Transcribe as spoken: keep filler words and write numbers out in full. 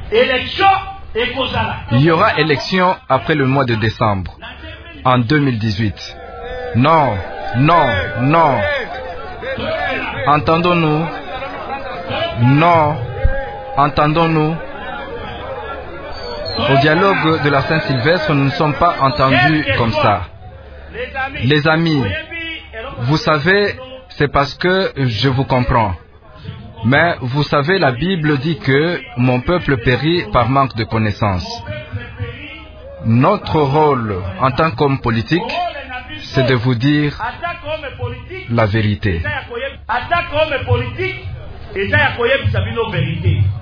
Il y aura élection après le mois de décembre, en deux mille dix-huit. Non, non, non. Entendons-nous? Non. Entendons-nous? Au dialogue de la Saint-Sylvestre, nous ne sommes pas entendus comme ça. Les amis, vous savez, c'est parce que je vous comprends. Mais vous savez, la Bible dit que mon peuple périt par manque de connaissances. Notre rôle en tant qu'homme politique, c'est de vous dire la vérité.